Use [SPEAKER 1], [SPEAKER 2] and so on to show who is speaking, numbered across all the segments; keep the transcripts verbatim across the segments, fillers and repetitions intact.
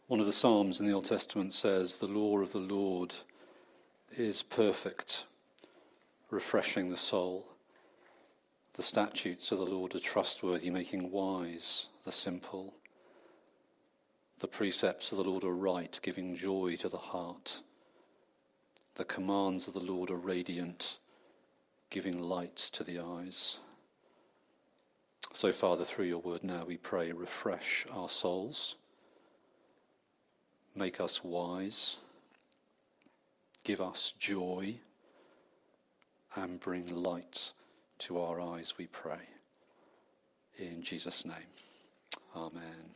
[SPEAKER 1] One of the Psalms in the Old Testament says, "The law of the Lord is perfect, refreshing the soul. The statutes of the Lord are trustworthy, making wise the simple. The precepts of the Lord are right, giving joy to the heart. The commands of the Lord are radiant, giving light to the eyes." So, Father, through your word now we pray, refresh our souls, make us wise, give us joy, and bring light to our eyes, we pray. In Jesus' name, amen.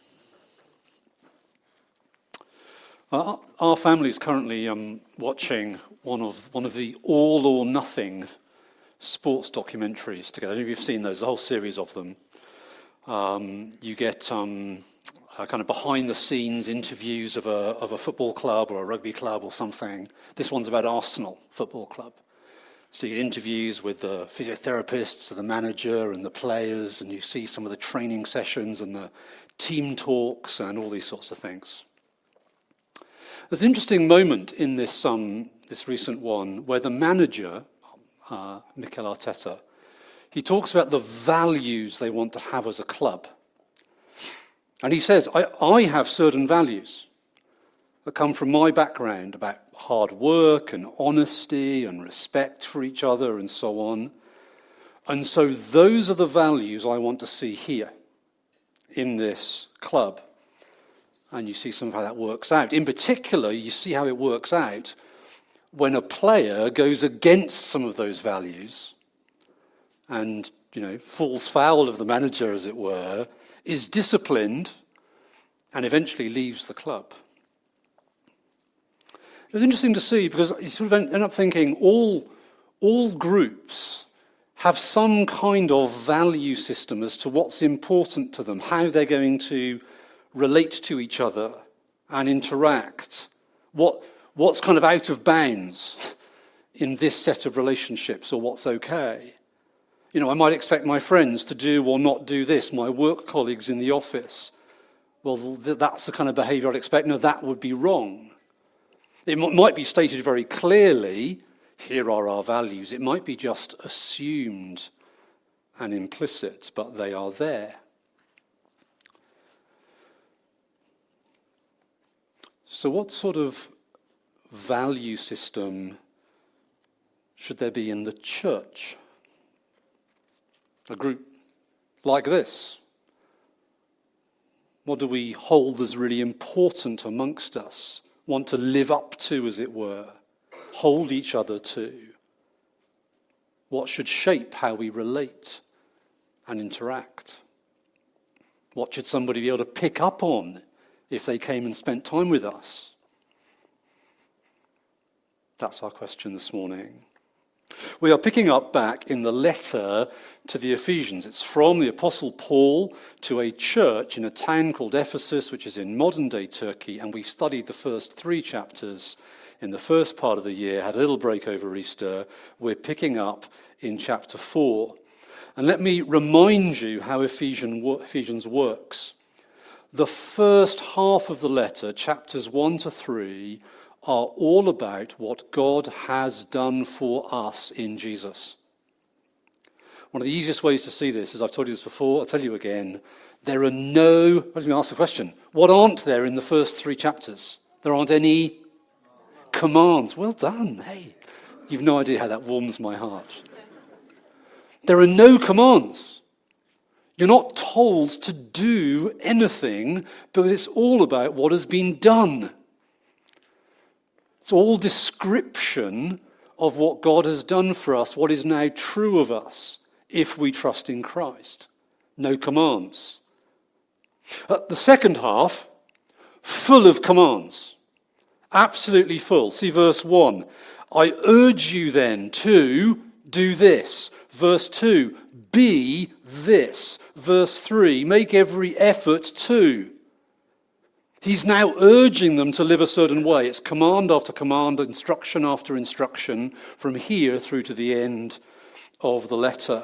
[SPEAKER 1] Our, our family is currently um, watching one of one of the All or Nothing sports documentaries together. I don't know if you've seen those, a whole series of them. Um, you get um, uh, kind of behind-the-scenes interviews of a of a football club or a rugby club or something. This one's about Arsenal Football Club. So you get interviews with the physiotherapists, the manager and the players, and you see some of the training sessions and the team talks and all these sorts of things. There's an interesting moment in this um, this recent one where the manager, uh, Mikel Arteta, he talks about the values they want to have as a club. And he says, I, I have certain values that come from my background about hard work and honesty and respect for each other and so on. And so those are the values I want to see here in this club. And you see some of how that works out. In particular, you see how it works out when a player goes against some of those values and, you know, falls foul of the manager, as it were, is disciplined, and eventually leaves the club. It was interesting to see because you sort of end up thinking all, all groups have some kind of value system as to what's important to them, how they're going to relate to each other and interact, what what's kind of out of bounds in this set of relationships or what's okay. You know, I might expect my friends to do or not do this, my work colleagues in the office. Well, th- that's the kind of behaviour I'd expect. No, that would be wrong. It m- might be stated very clearly, here are our values. It might be just assumed and implicit, but they are there. So what sort of value system should there be in the church? A group like this? What do we hold as really important amongst us? Want to live up to, as it were? Hold each other to? What should shape how we relate and interact? What should somebody be able to pick up on if they came and spent time with us? That's our question this morning. We are picking up back in the letter to the Ephesians. It's from the Apostle Paul to a church in a town called Ephesus, which is in modern-day Turkey, and we've studied the first three chapters in the first part of the year, had a little break over Easter. We're picking up in chapter four. And let me remind you how Ephesians works. The first half of the letter, chapters one to three, are all about what God has done for us in Jesus. One of the easiest ways to see this, as I've told you this before, I'll tell you again, there are no, let me ask the question, what aren't there in the first three chapters? There aren't any commands. Well done, hey. You've no idea how that warms my heart. There are no commands. You're not told to do anything because it's all about what has been done. It's all description of what God has done for us, what is now true of us if we trust in Christ. No commands. Uh, the second half, full of commands. Absolutely full. See verse one. I urge you then to do this. Verse two, be this. Verse three, make every effort to. He's now urging them to live a certain way. It's command after command, instruction after instruction, from here through to the end of the letter.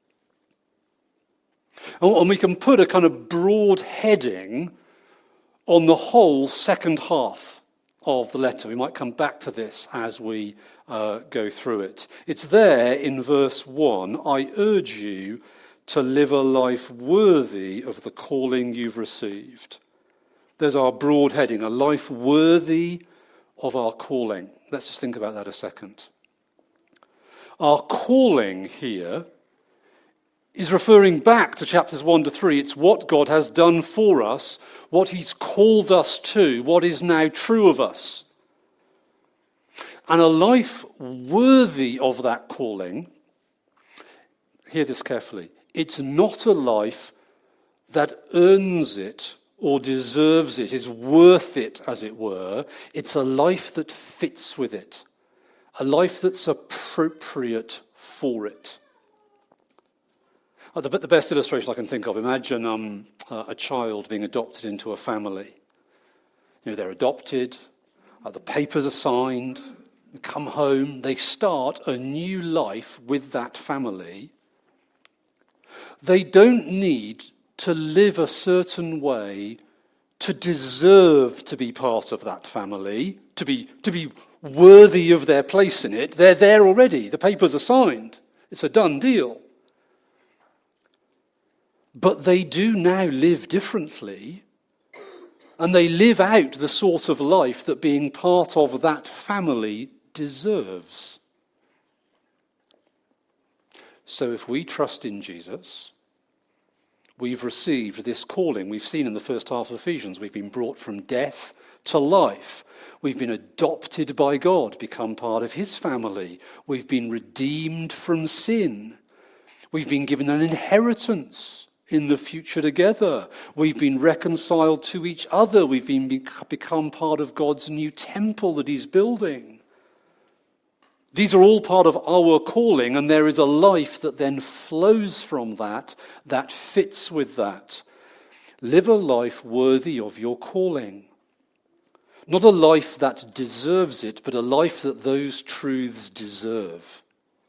[SPEAKER 1] And we can put a kind of broad heading on the whole second half of the letter. We might come back to this as we uh, go through it. It's there in verse one. I urge you to live a life worthy of the calling you've received. There's our broad heading, a life worthy of our calling. Let's just think about that a second. Our calling here is referring back to chapters one to three. It's what God has done for us, what he's called us to, what is now true of us. And a life worthy of that calling, hear this carefully, it's not a life that earns it or deserves it, is worth it, as it were. It's a life that fits with it, a life that's appropriate for it. Uh, the, the best illustration I can think of, imagine um, uh, a child being adopted into a family. You know, they're adopted, uh, the papers are signed, they come home, they start a new life with that family. They don't need to live a certain way to deserve to be part of that family, to be, to be worthy of their place in it. They're there already. The papers are signed. It's a done deal. But they do now live differently, and they live out the sort of life that being part of that family deserves. So if we trust in Jesus, we've received this calling. We've seen in the first half of Ephesians, we've been brought from death to life. We've been adopted by God, become part of his family. We've been redeemed from sin. We've been given an inheritance in the future together. We've been reconciled to each other. We've been become part of God's new temple that he's building. These are all part of our calling, and there is a life that then flows from that, that fits with that. Live a life worthy of your calling. Not a life that deserves it, but a life that those truths deserve.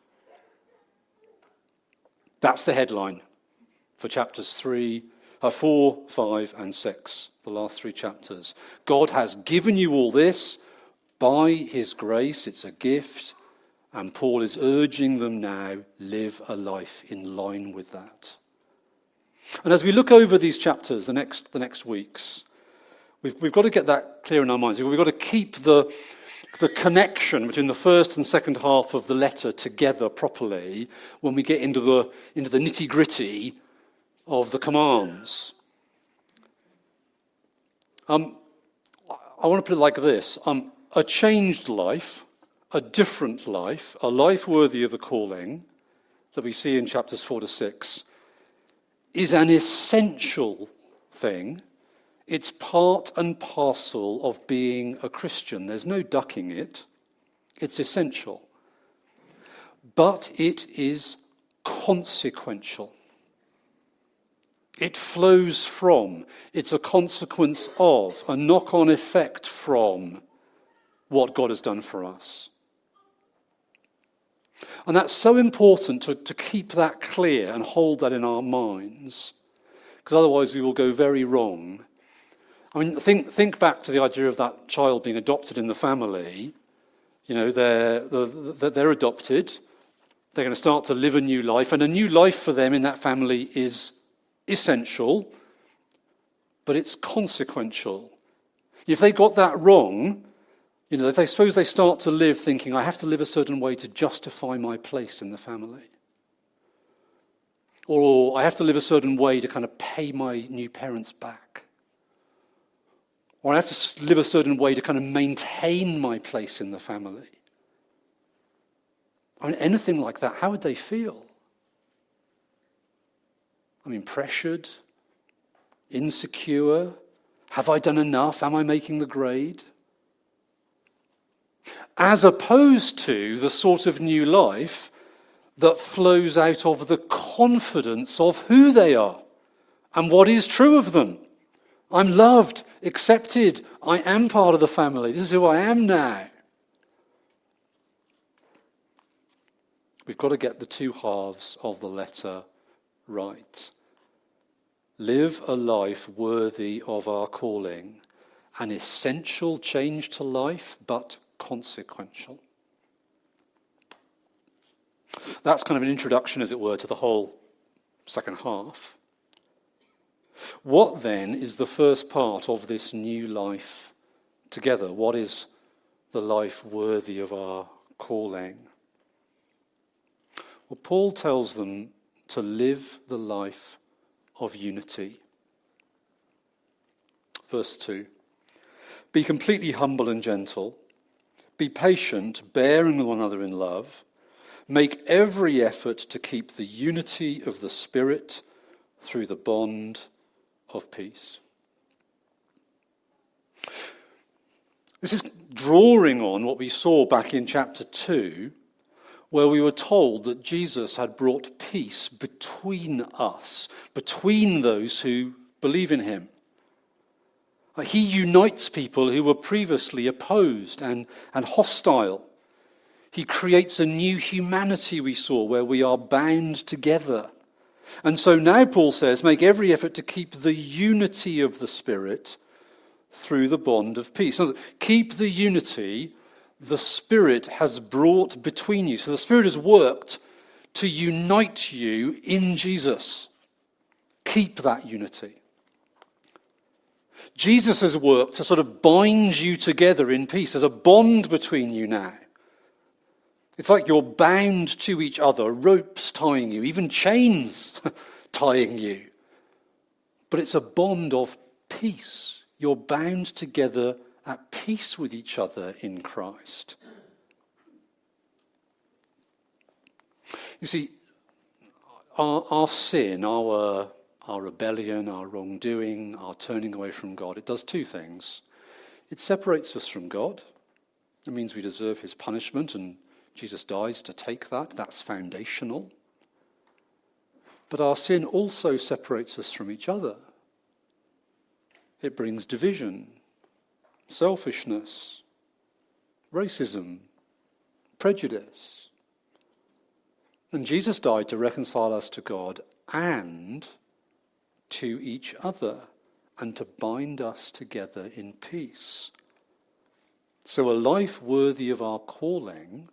[SPEAKER 1] That's the headline for chapters three, uh, four, five, and six, the last three chapters. God has given you all this by his grace. It's a gift. And Paul is urging them now, live a life in line with that. And as we look over these chapters, the next the next weeks, we've, we've got to get that clear in our minds. We've got to keep the, the connection between the first and second half of the letter together properly when we get into the, into the nitty-gritty of the commands. Um, I want to put it like this. Um, a changed life, a different life, a life worthy of the calling that we see in chapters four to six, is an essential thing. It's part and parcel of being a Christian. There's no ducking it. It's essential. But it is consequential. It flows from, it's a consequence of, a knock-on effect from what God has done for us. And that's so important to, to keep that clear and hold that in our minds, because otherwise we will go very wrong. I mean, think think back to the idea of that child being adopted in the family. You know, they're, they're, they're adopted, they're going to start to live a new life, and a new life for them in that family is essential, but it's consequential. If they got that wrong, you know, if they suppose they start to live thinking, I have to live a certain way to justify my place in the family. Or I have to live a certain way to kind of pay my new parents back. Or I have to live a certain way to kind of maintain my place in the family. I mean, anything like that, how would they feel? I mean, pressured, insecure. Have I done enough? Am I making the grade? As opposed to the sort of new life that flows out of the confidence of who they are and what is true of them. I'm loved, accepted, I am part of the family, this is who I am now. We've got to get the two halves of the letter right. Live a life worthy of our calling. an essential change to life, but consequential. That's kind of an introduction, as it were, to the whole second half. What then is the first part of this new life together? What is the life worthy of our calling? Well, Paul tells them to live the life of unity. Verse two. Be completely humble and gentle. Be patient, bearing with one another in love. Make every effort to keep the unity of the Spirit through the bond of peace. This is drawing on what we saw back in chapter two, where we were told that Jesus had brought peace between us, between those who believe in him. He unites people who were previously opposed and, and hostile. He creates a new humanity, we saw, where we are bound together. And so now Paul says, make every effort to keep the unity of the Spirit through the bond of peace. So keep the unity the Spirit has brought between you. So the Spirit has worked to unite you in Jesus. Keep that unity. Jesus has worked to sort of bind you together in peace. There's a bond between you now. It's like you're bound to each other, ropes tying you, even chains tying you. But it's a bond of peace. You're bound together at peace with each other in Christ. You see, our, our sin, our, our rebellion, our wrongdoing, our turning away from God, it does two things. It separates us from God. It means we deserve his punishment, and Jesus dies to take that. That's foundational. But our sin also separates us from each other. It brings division, selfishness, racism, prejudice. And Jesus died to reconcile us to God and to each other, and to bind us together in peace. So a life worthy of our calling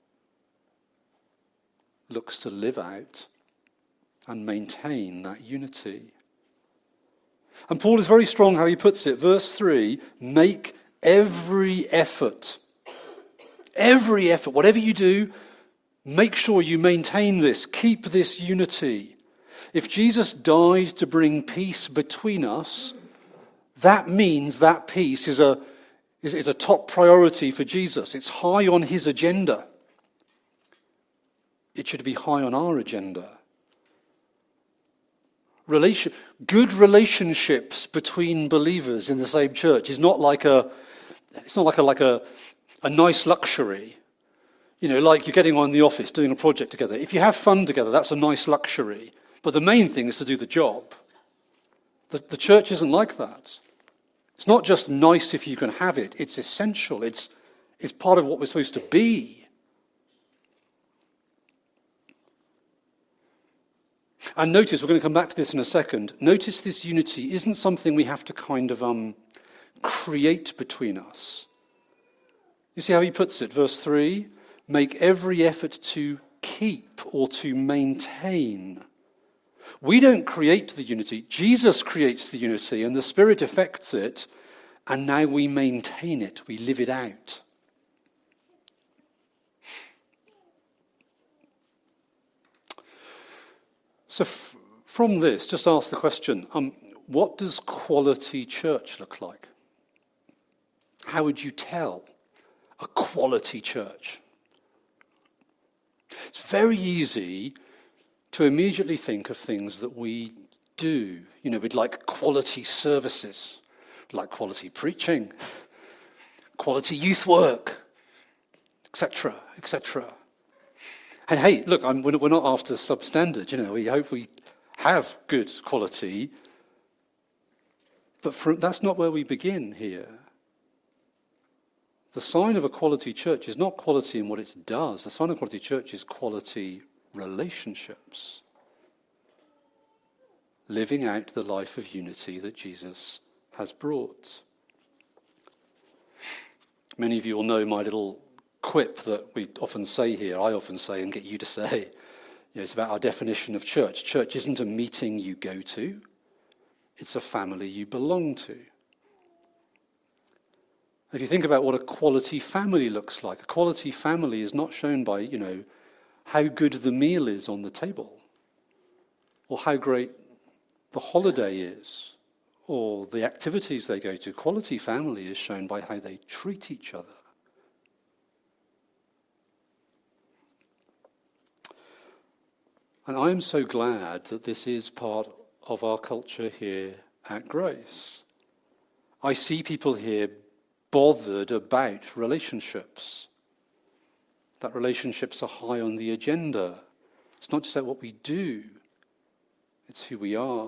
[SPEAKER 1] looks to live out and maintain that unity. And Paul is very strong how he puts it. Verse three, make every effort. Every effort, whatever you do, make sure you maintain this. Keep this unity. If Jesus died to bring peace between us, that means that peace is a, is, is a top priority for Jesus. It's high on his agenda. It should be high on our agenda. Relation, good relationships between believers in the same church is not like a, it's not like a like a, a nice luxury. You know, like you're getting on in the office doing a project together. If you have fun together, that's a nice luxury. But the main thing is to do the job. The, the church isn't like that. It's not just nice if you can have it. It's essential. It's, it's part of what we're supposed to be. And notice, we're going to come back to this in a second, notice this unity isn't something we have to kind of um, create between us. You see how he puts it? Verse three, make every effort to keep or to maintain. We don't create the unity. Jesus creates the unity, and the Spirit effects it, and now we maintain it. We live it out. So f- from this, just ask the question, um, what does quality church look like? How would you tell a quality church? It's very easy to immediately think of things that we do. You know, we'd like quality services, like quality preaching, quality youth work, et cetera, et cetera. And hey, look, I'm, we're not after substandard, you know, we hope we have good quality, but for, that's not where we begin here. The sign of a quality church is not quality in what it does. The sign of a quality church is quality relationships. Living out the life of unity that Jesus has brought. Many of you will know my little quip that we often say here, I often say and get you to say. You know, it's about our definition of church. Church isn't a meeting you go to. It's a family you belong to. If you think about what a quality family looks like, a quality family is not shown by, you know, how good the meal is on the table, or how great the holiday is, or the activities they go to. Quality family is shown by how they treat each other. And I am so glad that this is part of our culture here at Grace. I see people here bothered about relationships, that relationships are high on the agenda. It's not just about what we do, it's who we are.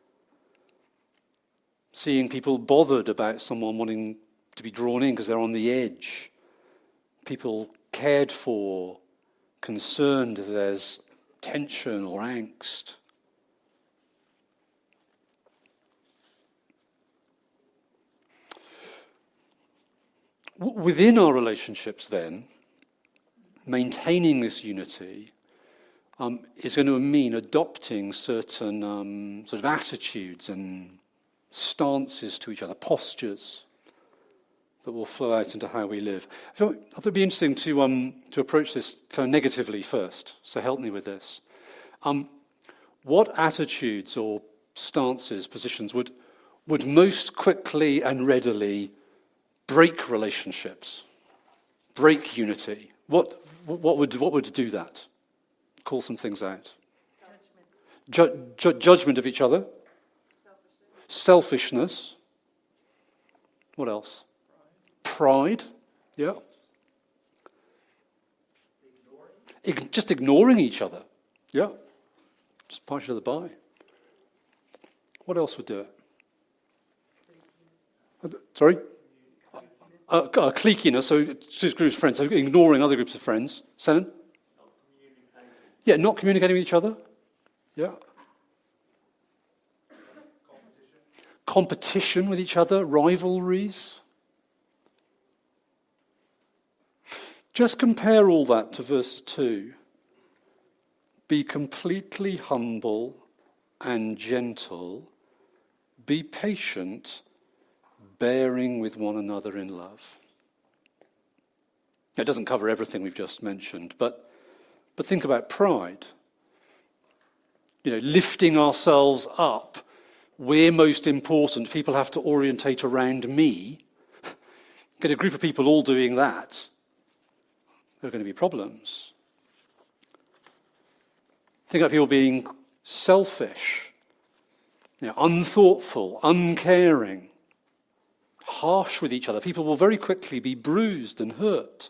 [SPEAKER 1] Seeing people bothered about someone wanting to be drawn in because they're on the edge. People cared for, concerned if there's tension or angst. Within our relationships, then, maintaining this unity um, is going to mean adopting certain um, sort of attitudes and stances to each other, postures that will flow out into how we live. I thought it'd be interesting to um, to approach this kind of negatively first. So help me with this. Um, what attitudes or stances, positions would would most quickly and readily break relationships, break unity? What what would what would do that? Call some things out. Ju- ju- judgment of each other. Selfishness. Selfishness. What else? Pride. Pride. Yeah. Ignoring. Ig- just ignoring each other. Yeah. Just pass each other by. What else would do it? Sorry? Uh, uh, cliquiness, so two groups of friends, so ignoring other groups of friends. Senan? Yeah, not communicating with each other. Yeah. Competition. Competition with each other, rivalries. Just compare all that to verse two. Be completely humble and gentle. Be patient, bearing with one another in love. It doesn't cover everything we've just mentioned, but but think about pride. You know, lifting ourselves up. We're most important. People have to orientate around me. Get a group of people all doing that. There are going to be problems. Think about people being selfish, you know, unthoughtful, uncaring, harsh with each other. People will very quickly be bruised and hurt.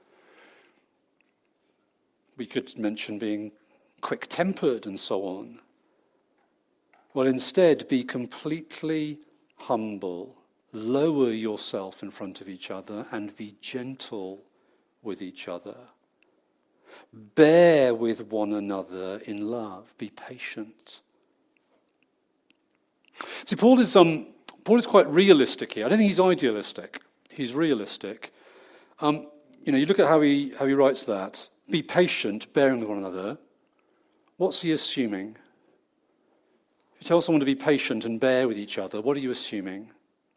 [SPEAKER 1] We could mention being quick-tempered and so on. Well, instead, be completely humble. Lower yourself in front of each other and be gentle with each other. Bear with one another in love. Be patient. See, Paul is um, Paul is quite realistic here. I don't think he's idealistic. He's realistic. Um, you know, you look at how he how he writes that. Be patient, bearing with one another. What's he assuming? If you tell someone to be patient and bear with each other, what are you assuming?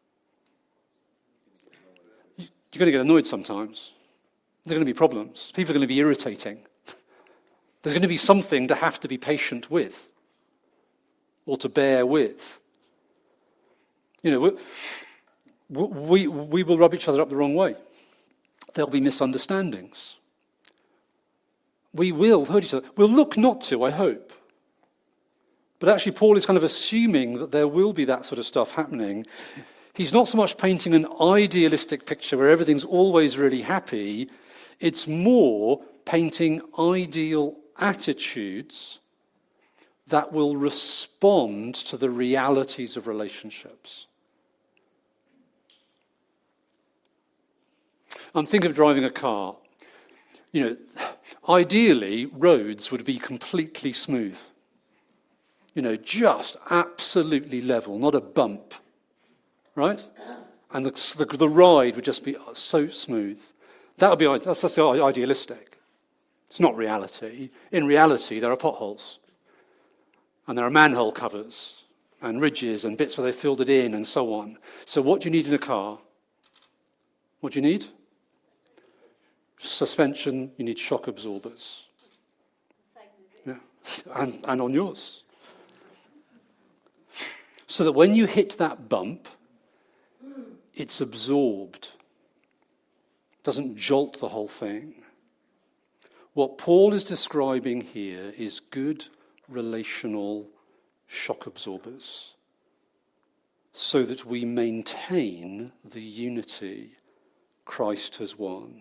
[SPEAKER 1] You're going to get annoyed sometimes. There are going to be problems. People are going to be irritating. There's going to be something to have to be patient with or to bear with. You know, we, we, we will rub each other up the wrong way. There'll be misunderstandings. We will hurt each other. We'll look not to, I hope. But actually, Paul is kind of assuming that there will be that sort of stuff happening. He's not so much painting an idealistic picture where everything's always really happy. It's more painting ideal attitudes that will respond to the realities of relationships. I'm thinking of driving a car. You know, ideally, roads would be completely smooth. You know, just absolutely level, not a bump. Right? and the, the, the ride would just be so smooth. That would be that's, that's idealistic. It's not reality. In reality, there are potholes, and there are manhole covers, and ridges, and bits where they filled it in, and so on. So what do you need in a car? What do you need? Suspension. You need shock absorbers. Yeah, and, and on yours. So that when you hit that bump, it's absorbed. It doesn't jolt the whole thing. What Paul is describing here is good relational shock absorbers, so that we maintain the unity Christ has won.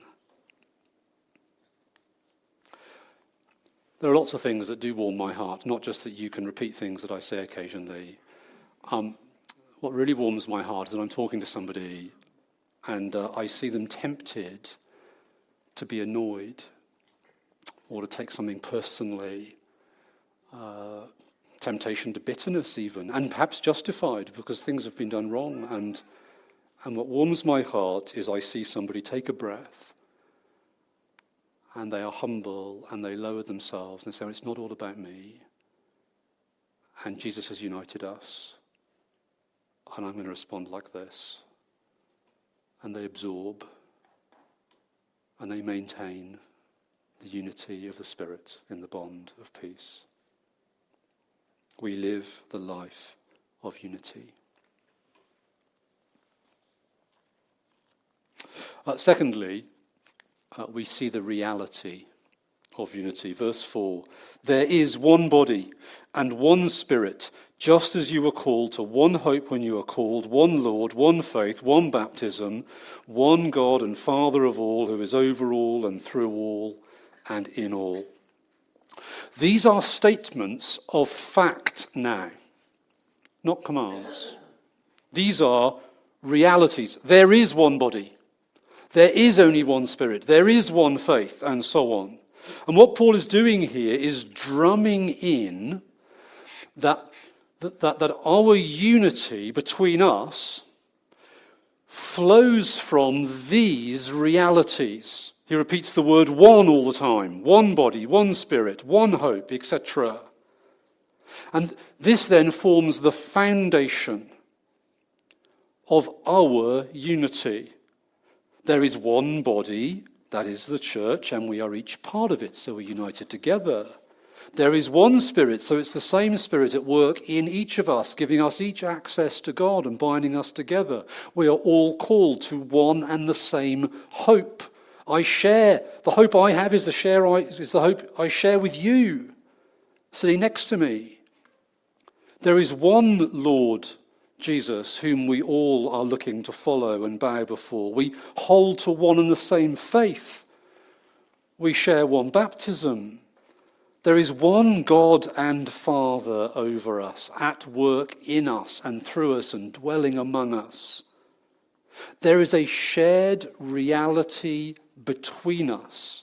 [SPEAKER 1] There are lots of things that do warm my heart, not just that you can repeat things that I say occasionally. Um, what really warms my heart is when I'm talking to somebody and uh, I see them tempted to be annoyed or to take something personally, uh, temptation to bitterness even, and perhaps justified because things have been done wrong. And, and what warms my heart is I see somebody take a breath and they are humble and they lower themselves and they say, well, it's not all about me. And Jesus has united us. And I'm going to respond like this. And they absorb and they maintain the unity of the Spirit in the bond of peace. We live the life of unity. Uh, secondly, uh, we see the reality of unity. Verse four, there is one body and one Spirit, just as you were called to one hope when you were called, one Lord, one faith, one baptism, one God and Father of all, who is over all and through all and in all. These are statements of fact now, not commands. These are realities. There is one body. There is only one Spirit. There is one faith, and so on. And what Paul is doing here is drumming in that, that, that, that our unity between us flows from these realities. He repeats the word one all the time. One body, one Spirit, one hope, et cetera. And this then forms the foundation of our unity. There is one body, that is the church, and we are each part of it, so we're united together. There is one Spirit, so it's the same Spirit at work in each of us, giving us each access to God and binding us together. We are all called to one and the same hope. I share, the hope I have is the, share I, is the hope I share with you, sitting next to me. There is one Lord Jesus, whom we all are looking to follow and bow before. We hold to one and the same faith. We share one baptism. There is one God and Father over us, at work in us and through us and dwelling among us. There is a shared reality between us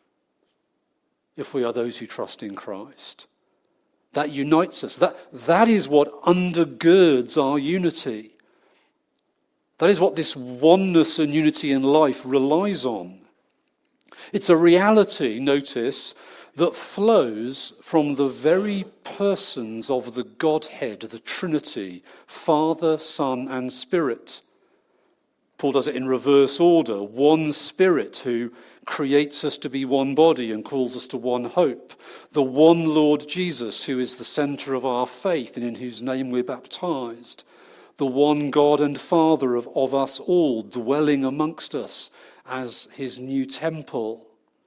[SPEAKER 1] if we are those who trust in Christ. That unites us. That, that is what undergirds our unity. That is what this oneness and unity in life relies on. It's a reality, notice, that flows from the very persons of the Godhead, the Trinity, Father, Son, and Spirit. Paul does it in reverse order. One Spirit who creates us to be one body and calls us to one hope. The one Lord Jesus, who is the centre of our faith and in whose name we're baptized. The one God and Father of, of us all, dwelling amongst us as his new temple.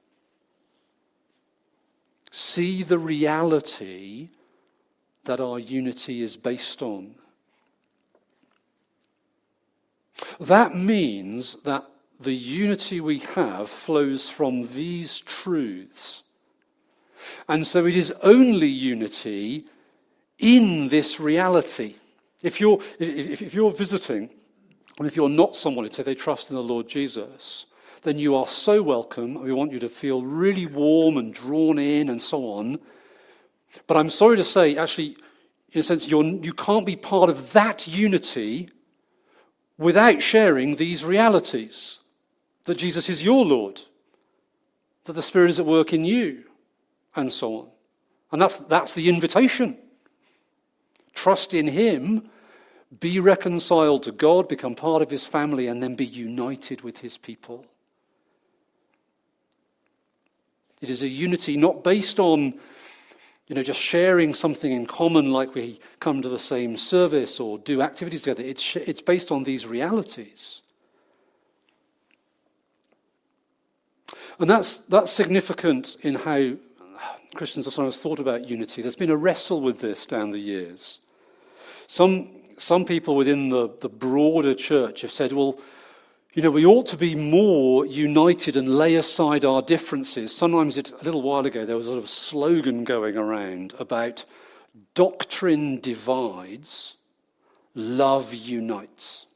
[SPEAKER 1] See the reality that our unity is based on. That means that the unity we have flows from these truths. And so it is only unity in this reality. If you're, if, if you're visiting, and if you're not someone who say they trust in the Lord Jesus, then you are so welcome. We want you to feel really warm and drawn in and so on. But I'm sorry to say, actually, in a sense, you're, you can't be part of that unity without sharing these realities, that Jesus is your Lord, that the Spirit is at work in you, and so on. And that's, that's the invitation. Trust in him, be reconciled to God, become part of his family, and then be united with his people. It is a unity not based on, you know, just sharing something in common like we come to the same service or do activities together. It's, it's based on these realities. And that's, that's significant in how Christians have sometimes thought about unity. There's been a wrestle with this down the years. Some, some people within the, the broader church have said, well, you know, we ought to be more united and lay aside our differences. Sometimes, it, a little while ago, there was a sort of slogan going around about doctrine divides, love unites.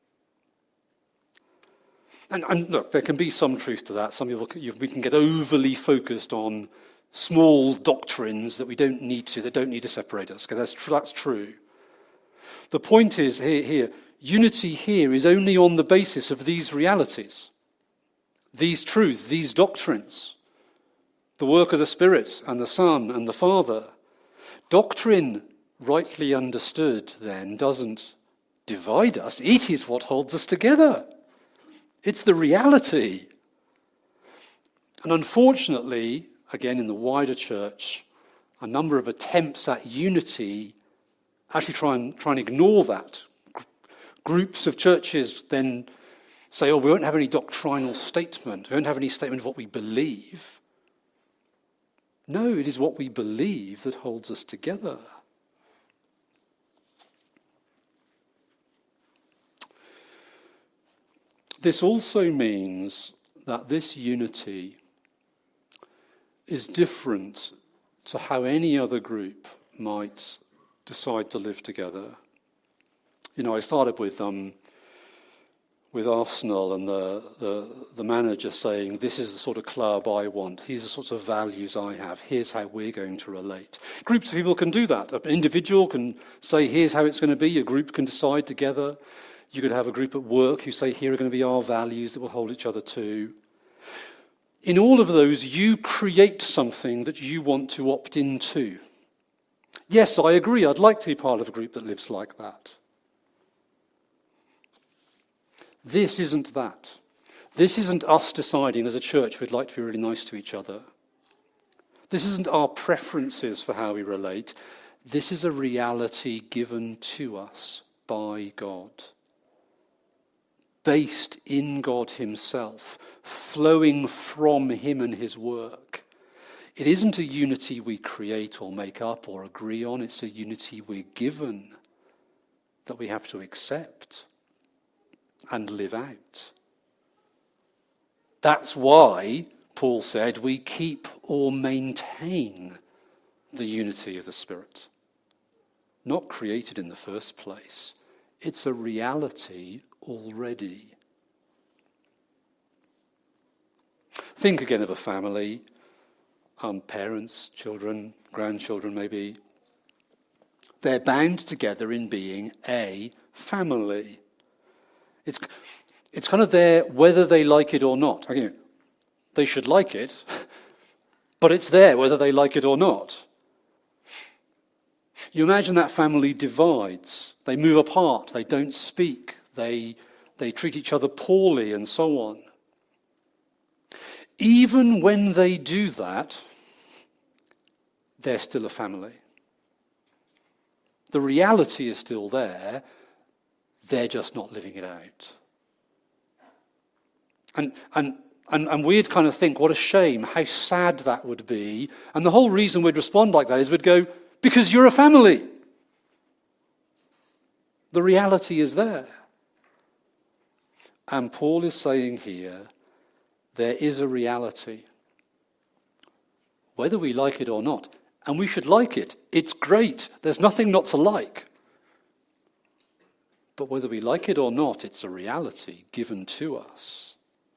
[SPEAKER 1] And, and look, there can be some truth to that. Some people, we can get overly focused on small doctrines that we don't need to, that don't need to separate us. Okay, that's, tr- that's true. The point is here, here, unity here is only on the basis of these realities, these truths, these doctrines, the work of the Spirit and the Son and the Father. Doctrine, rightly understood, then, doesn't divide us. It is what holds us together. It's the reality. And unfortunately, again, in the wider church, a number of attempts at unity actually try and, try and ignore that. Groups of churches then say, oh, we won't have any doctrinal statement. We won't have any statement of what we believe. No, it is what we believe that holds us together. This also means that this unity is different to how any other group might decide to live together. You know, I started with um, with Arsenal and the, the the manager saying, this is the sort of club I want. These are the sorts of values I have. Here's how we're going to relate. Groups of people can do that. An individual can say, here's how it's going to be. A group can decide together. You could have a group at work who say, here are going to be our values that we'll hold each other to. In all of those, you create something that you want to opt into. Yes, I agree. I'd like to be part of a group that lives like that. This isn't that. This isn't us deciding as a church we'd like to be really nice to each other. This isn't our preferences for how we relate. This is a reality given to us by God, based in God himself, flowing from him and his work. It isn't a unity we create or make up or agree on. It's a unity we're given that we have to accept and live out. That's why Paul said we keep or maintain the unity of the Spirit. Not created in the first place. It's a reality already. Think again of a family, um, parents, children, grandchildren maybe. They're bound together in being a family. It's it's kind of there whether they like it or not. Again, they should like it, but it's there whether they like it or not. You imagine that family divides. They move apart. They don't speak. They, they treat each other poorly and so on. Even when they do that, they're still a family. The reality is still there. They're just not living it out. And, and, and, and we'd kind of think, what a shame, how sad that would be. And the whole reason we'd respond like that is we'd go, because you're a family. The reality is there. And Paul is saying here, there is a reality. Whether we like it or not, and we should like it, it's great. There's nothing not to like. But whether we like it or not, it's a reality given to us.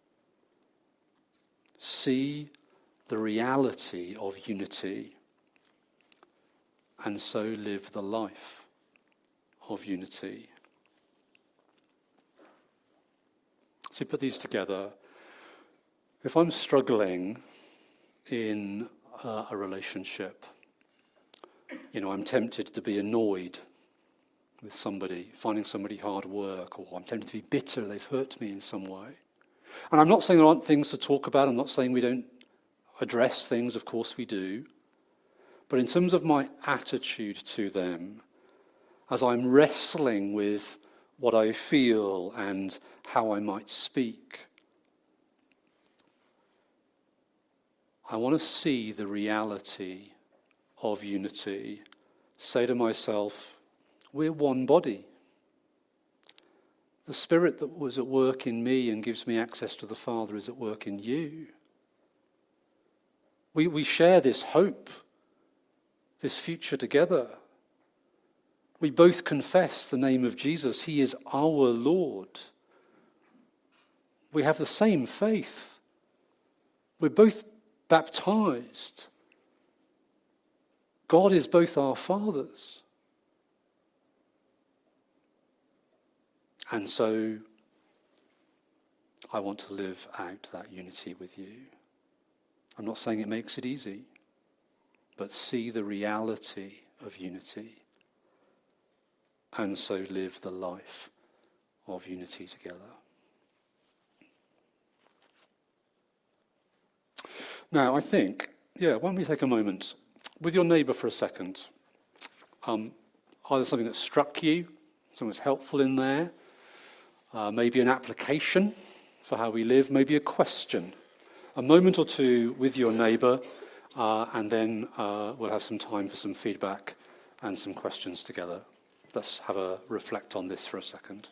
[SPEAKER 1] See the reality of unity, and so live the life of unity. So put these together. If I'm struggling in uh, a relationship, you know, I'm tempted to be annoyed with somebody, finding somebody hard work, or I'm tempted to be bitter, they've hurt me in some way. And I'm not saying there aren't things to talk about, I'm not saying we don't address things, of course we do. But in terms of my attitude to them, as I'm wrestling with what I feel and how I might speak, I want to see the reality of unity, say to myself, we're one body. The Spirit that was at work in me and gives me access to the Father is at work in you. We, we share this hope, this future together. We both confess the name of Jesus. He is our Lord. We have the same faith. We're both baptized. God is both our fathers. And so I want to live out that unity with you. I'm not saying it makes it easy, but see the reality of unity and so live the life of unity together. Now, I think, yeah, why don't we take a moment with your neighbour for a second. Um, either something that struck you, something that's helpful in there, uh, maybe an application for how we live, maybe a question. A moment or two with your neighbour, uh, and then uh, we'll have some time for some feedback and some questions together. Let's have a reflect on this for a second.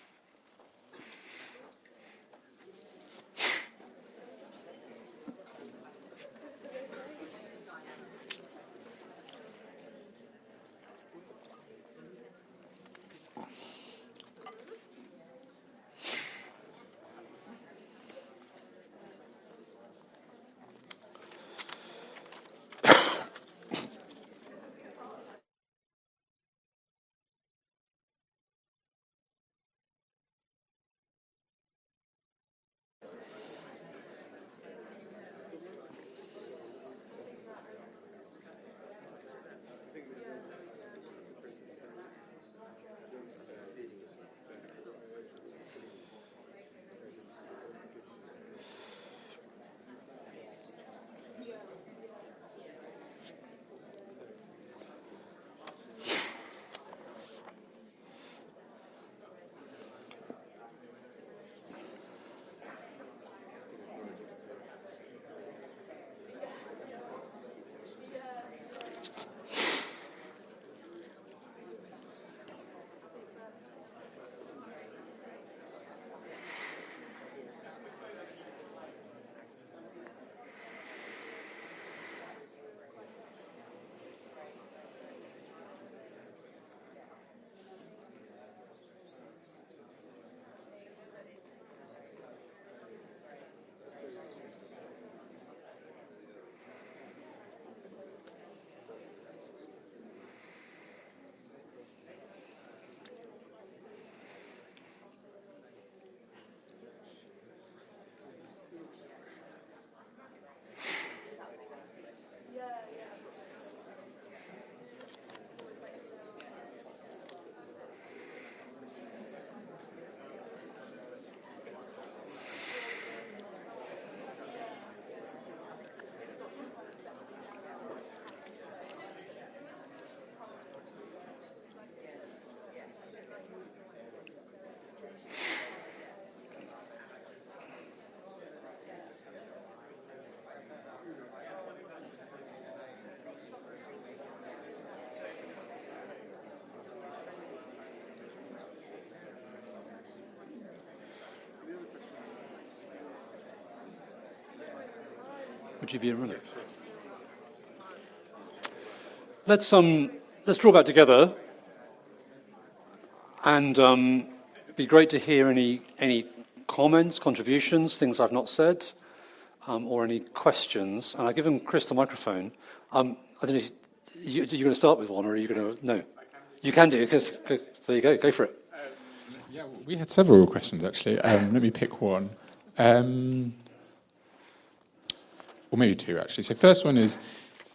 [SPEAKER 1] Would you be a runner? Let's um let's draw back together, and um, it'd be great to hear any any comments, contributions, things I've not said, um, or any questions. And I give them Chris the microphone. Um, I don't know. If you, you're going to start with one, or are you going to? No, you can do. Because there you go. Go for it.
[SPEAKER 2] Yeah, we had several questions, actually. Um, let me pick one. Um, or maybe two, actually. So first one is,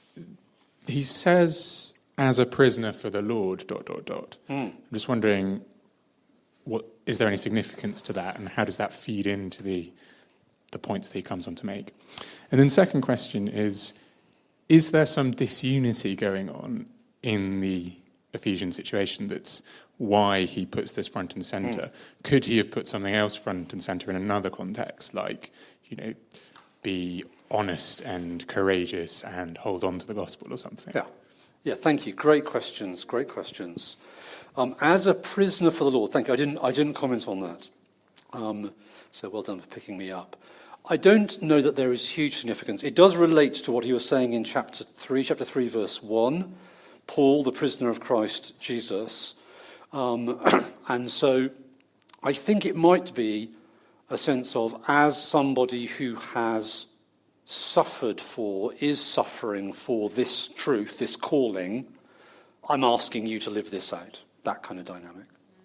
[SPEAKER 2] he says, as a prisoner for the Lord, dot, dot, dot. Mm. I'm just wondering, what is there any significance to that, and how does that feed into the the points that he comes on to make? And then second question is, is there some disunity going on in the Ephesian situation that's why he puts this front and centre? Mm. Could he have put something else front and centre in another context, like, you know, be honest and courageous and hold on to the gospel or something?
[SPEAKER 1] Yeah, yeah. Thank you. Great questions. Great questions. Um, as a prisoner for the Lord, thank you. I didn't. I didn't comment on that. Um, so well done for picking me up. I don't know that there is huge significance. It does relate to what he was saying in chapter three, chapter three, verse one. Paul, the prisoner of Christ Jesus. Um, and so I think it might be a sense of, as somebody who has suffered for, is suffering for this truth, this calling, I'm asking you to live this out. That kind of dynamic.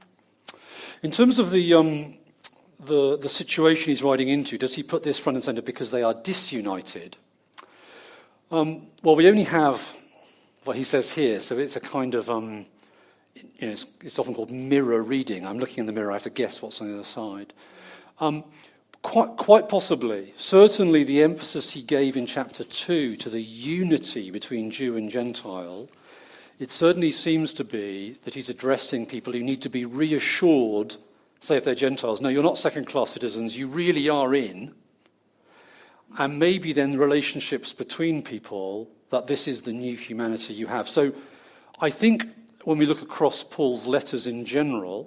[SPEAKER 1] In terms of the um, the, the situation he's riding into, does he put this front and centre because they are disunited? Um, well, we only have what he says here, so it's a kind of, um, you know, it's, it's often called mirror reading. I'm looking in the mirror, I have to guess what's on the other side. Um, quite, quite possibly, certainly the emphasis he gave in chapter two to the unity between Jew and Gentile, it certainly seems to be that he's addressing people who need to be reassured, say if they're Gentiles, no, you're not second-class citizens, you really are in. And maybe then the relationships between people, that this is the new humanity you have. So I think when we look across Paul's letters in general,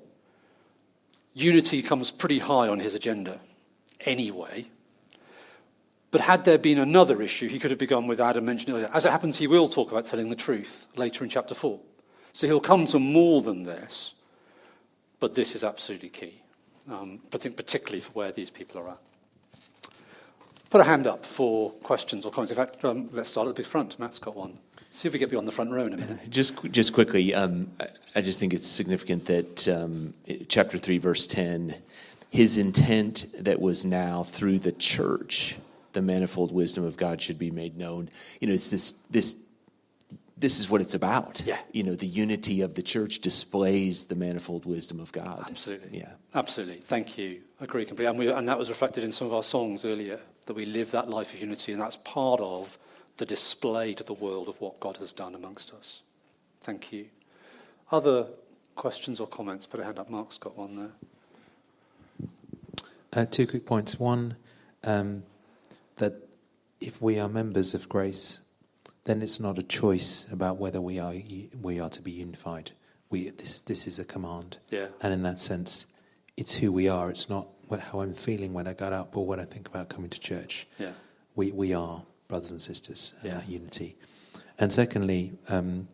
[SPEAKER 1] unity comes pretty high on his agenda anyway. But had there been another issue, he could have begun with Adam mentioning it. As it happens, he will talk about telling the truth later in chapter four. So he'll come to more than this, but this is absolutely key. Um, I think particularly for where these people are at. Put a hand up for questions or comments. In fact, um, let's start at the big front. Matt's got one. See if we get beyond the front row in a minute.
[SPEAKER 3] Just just quickly, um, I just think it's significant that um, chapter three, verse ten, his intent that was now through the church, the manifold wisdom of God should be made known. You know, it's this this this is what it's about.
[SPEAKER 1] Yeah.
[SPEAKER 3] You know, the unity of the church displays the manifold wisdom of God.
[SPEAKER 1] Absolutely.
[SPEAKER 3] Yeah.
[SPEAKER 1] Absolutely. Thank you. I agree completely. And, we, and that was reflected in some of our songs earlier, that we live that life of unity, and that's part of the display to the world of what God has done amongst us. Thank you. Other questions or comments? Put a hand up. Mark's got one there.
[SPEAKER 4] Uh, two quick points. One, um, that if we are members of Grace, then it's not a choice about whether we are we are to be unified. We this this is a command.
[SPEAKER 1] Yeah.
[SPEAKER 4] And in that sense, it's who we are. It's not what, how I'm feeling when I got up or what I think about coming to church.
[SPEAKER 1] Yeah.
[SPEAKER 4] We we are brothers and sisters in
[SPEAKER 1] yeah.
[SPEAKER 4] that unity. And secondly, um,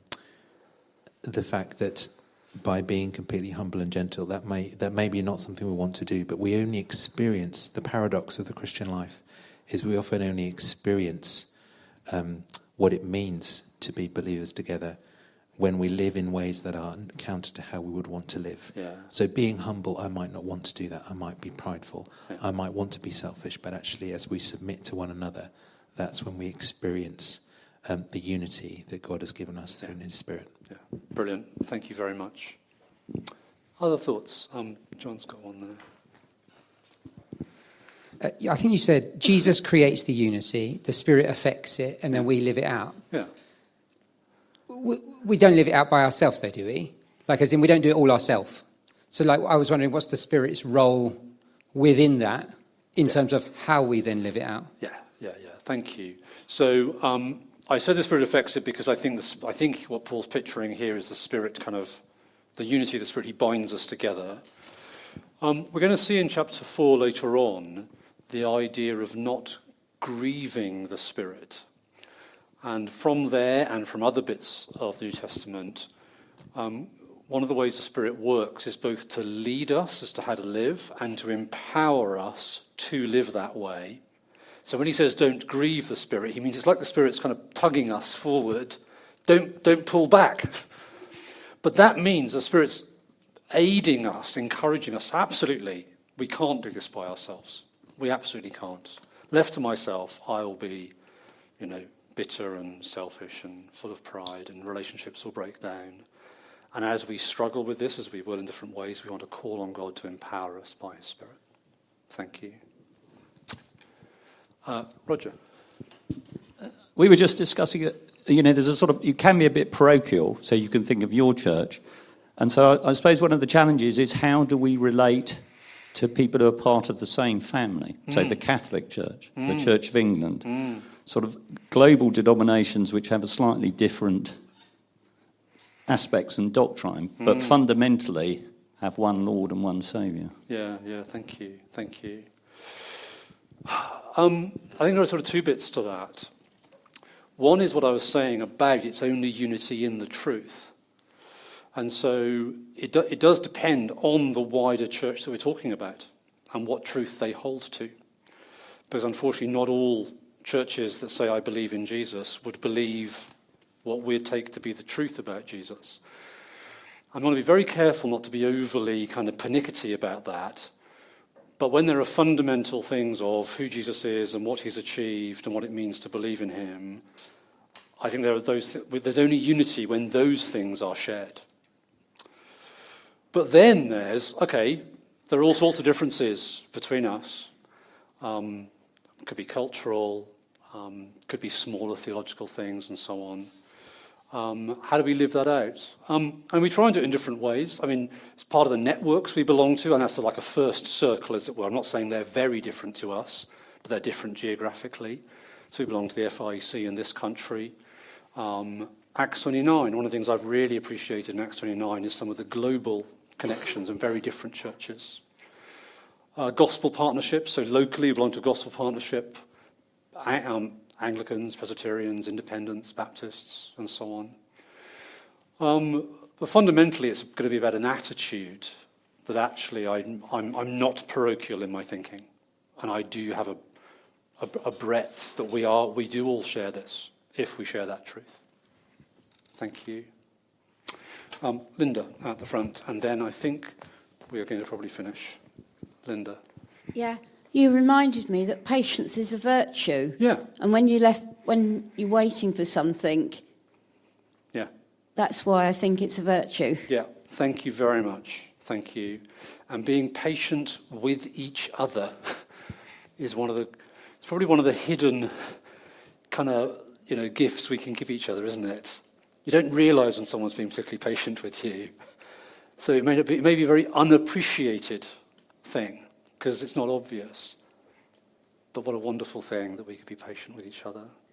[SPEAKER 4] the fact that by being completely humble and gentle, that may that may be not something we want to do, but we only experience the paradox of the Christian life is we often only experience um, what it means to be believers together when we live in ways that are counter to how we would want to live.
[SPEAKER 1] Yeah.
[SPEAKER 4] So being humble, I might not want to do that. I might be prideful.
[SPEAKER 1] Yeah.
[SPEAKER 4] I might want to be selfish, but actually as we submit to one another, that's when we experience um, the unity that God has given us through yeah. His Spirit.
[SPEAKER 1] Yeah. Brilliant. Thank you very much. Other thoughts? Um, John's got one there.
[SPEAKER 5] Uh, I think you said Jesus creates the unity, the Spirit affects it, and then we live it out.
[SPEAKER 1] Yeah.
[SPEAKER 5] We, we don't live it out by ourselves, though, do we? Like, as in, we don't do it all ourselves. So, like, I was wondering, what's the Spirit's role within that in yeah. terms of how we then live it out?
[SPEAKER 1] Yeah, yeah, yeah. Thank you. So, um, I said the Spirit affects it because I think this, I think what Paul's picturing here is the Spirit kind of, the unity of the Spirit. He binds us together. Um, we're going to see in chapter four later on the idea of not grieving the Spirit. And from there and from other bits of the New Testament, um, one of the ways the Spirit works is both to lead us as to how to live and to empower us to live that way. So when he says don't grieve the Spirit, he means it's like the Spirit's kind of tugging us forward. Don't, don't pull back. But that means the Spirit's aiding us, encouraging us. Absolutely, we can't do this by ourselves. We absolutely can't. Left to myself, I'll be, you know, bitter and selfish and full of pride, and relationships will break down. And as we struggle with this, as we will in different ways, we want to call on God to empower us by his Spirit. Thank you. Uh, Roger.
[SPEAKER 6] We were just discussing it. You know, there's a sort of, you can be a bit parochial, so you can think of your church. And so I, I suppose one of the challenges is, how do we relate to people who are part of the same family? Mm. So the Catholic Church, mm. the Church of England, mm. sort of global denominations which have a slightly different aspects and doctrine, mm. but fundamentally have one Lord and one Saviour.
[SPEAKER 1] Yeah, yeah, thank you, thank you. Um, I think there are sort of two bits to that. One is what I was saying about its only unity in the truth. And so it, do, it does depend on the wider church that we're talking about and what truth they hold to. Because unfortunately not all churches that say I believe in Jesus would believe what we take to be the truth about Jesus. I'm going to be very careful not to be overly kind of pernickety about that. But when there are fundamental things of who Jesus is and what he's achieved and what it means to believe in him, I think there are those th- there's only unity when those things are shared. But then there's, okay, there are all sorts of differences between us. Um, could be cultural, um, could be smaller theological things and so on. Um, how do we live that out? Um, and we try and do it in different ways. I mean, it's part of the networks we belong to, and that's like a first circle, as it were. I'm not saying they're very different to us, but they're different geographically. So we belong to the F I E C in this country. Um, Acts twenty-nine, one of the things I've really appreciated in Acts twenty-nine is some of the global connections and very different churches. Uh, gospel partnerships, so locally we belong to a gospel partnership. I, um, Anglicans, Presbyterians, Independents, Baptists, and so on. Um, but fundamentally, it's going to be about an attitude that actually I'm, I'm, I'm not parochial in my thinking, and I do have a, a, a breadth that we are. We do all share this if we share that truth. Thank you, um, Linda at the front, and then I think we are going to probably finish. Linda.
[SPEAKER 7] Yeah. You reminded me that patience is a virtue.
[SPEAKER 1] Yeah.
[SPEAKER 7] And when you left, when you're waiting for something,
[SPEAKER 1] yeah,
[SPEAKER 7] that's why I think it's a virtue.
[SPEAKER 1] Yeah. Thank you very much. Thank you. And being patient with each other is one of the, it's probably one of the hidden kind of, you know, gifts we can give each other, isn't it? You don't realise when someone's being particularly patient with you. So it may, not be, it may be a very unappreciated thing, because it's not obvious. But what a wonderful thing that we could be patient with each other.